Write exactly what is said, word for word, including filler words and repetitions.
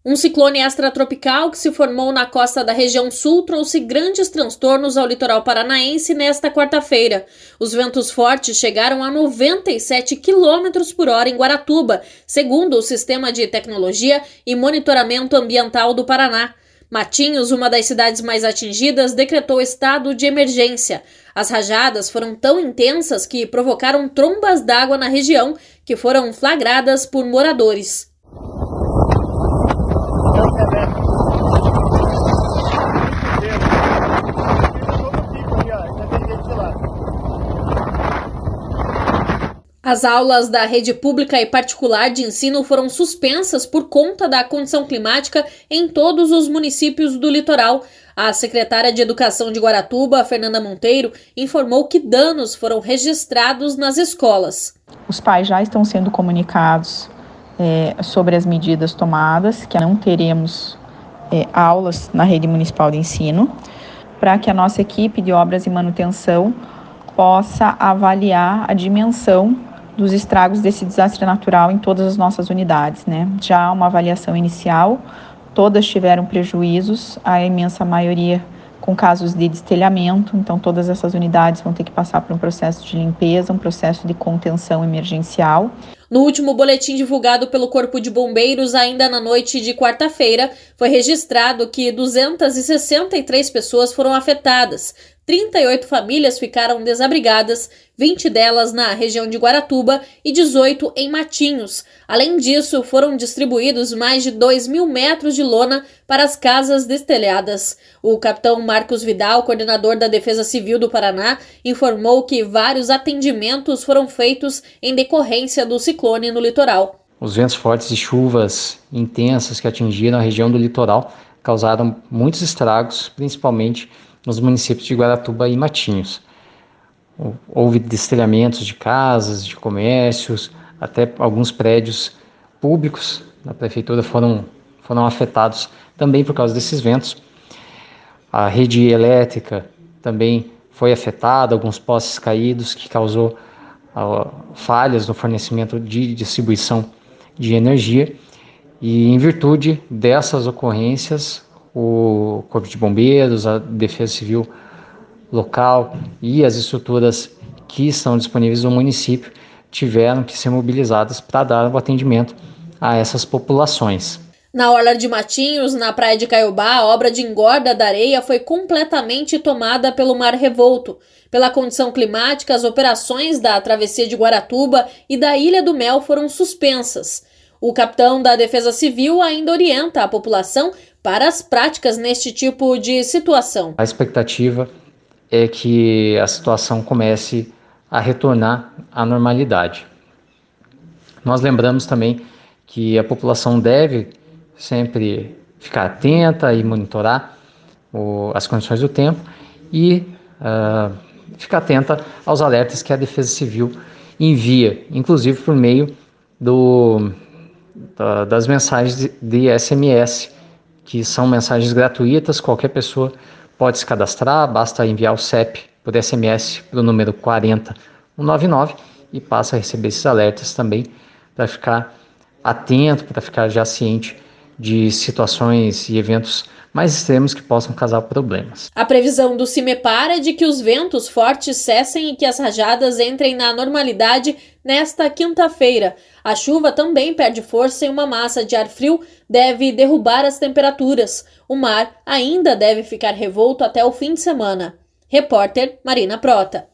Um ciclone extratropical que se formou na costa da região sul trouxe grandes transtornos ao litoral paranaense nesta quarta-feira. Os ventos fortes chegaram a noventa e sete quilômetros por hora em Guaratuba, segundo o Sistema de Tecnologia e Monitoramento Ambiental do Paraná. Matinhos, uma das cidades mais atingidas, decretou estado de emergência. As rajadas foram tão intensas que provocaram trombas d'água na região, que foram flagradas por moradores. As aulas da rede pública e particular de ensino foram suspensas por conta da condição climática em todos os municípios do litoral. A secretária de Educação de Guaratuba, Fernanda Monteiro, informou que danos foram registrados nas escolas. Os pais já estão sendo comunicados é, sobre as medidas tomadas, que não teremos é, aulas na rede municipal de ensino, para que a nossa equipe de obras e manutenção possa avaliar a dimensão dos estragos desse desastre natural em todas as nossas unidades, né? Já há uma avaliação inicial, todas tiveram prejuízos, a imensa maioria com casos de destelhamento, então todas essas unidades vão ter que passar por um processo de limpeza, um processo de contenção emergencial. No último boletim divulgado pelo Corpo de Bombeiros, ainda na noite de quarta-feira, foi registrado que duzentas e sessenta e três pessoas foram afetadas, trinta e oito famílias ficaram desabrigadas, vinte delas na região de Guaratuba e dezoito em Matinhos. Além disso, foram distribuídos mais de dois mil metros de lona para as casas destelhadas. O capitão Marcos Vidal, coordenador da Defesa Civil do Paraná, informou que vários atendimentos foram feitos em decorrência do ciclone no litoral. Os ventos fortes e chuvas intensas que atingiram a região do litoral causaram muitos estragos, principalmente nos municípios de Guaratuba e Matinhos. Houve destelhamentos de casas, de comércios, até alguns prédios públicos da prefeitura foram, foram afetados também por causa desses ventos. A rede elétrica também foi afetada, alguns postes caídos que causou uh, falhas no fornecimento de distribuição de energia. E em virtude dessas ocorrências, o Corpo de Bombeiros, a Defesa Civil local e as estruturas que estão disponíveis no município tiveram que ser mobilizadas para dar o atendimento a essas populações. Na orla de Matinhos, na praia de Caiobá, a obra de engorda da areia foi completamente tomada pelo mar revolto. Pela condição climática, as operações da travessia de Guaratuba e da Ilha do Mel foram suspensas. O capitão da Defesa Civil ainda orienta a população para as práticas neste tipo de situação. A expectativa é que a situação comece a retornar à normalidade. Nós lembramos também que a população deve sempre ficar atenta e monitorar o, as condições do tempo e uh, ficar atenta aos alertas que a Defesa Civil envia, inclusive por meio do, da, das mensagens de, de S M S, que são mensagens gratuitas, qualquer pessoa pode se cadastrar, basta enviar o C E P por S M S para o número quarenta mil cento e noventa e nove e passa a receber esses alertas também para ficar atento, para ficar já ciente de situações e eventos mais extremos que possam causar problemas. A previsão do CIMEPAR é de que os ventos fortes cessem e que as rajadas entrem na normalidade nesta quinta-feira. A chuva também perde força e uma massa de ar frio deve derrubar as temperaturas. O mar ainda deve ficar revolto até o fim de semana. Repórter Marina Prota.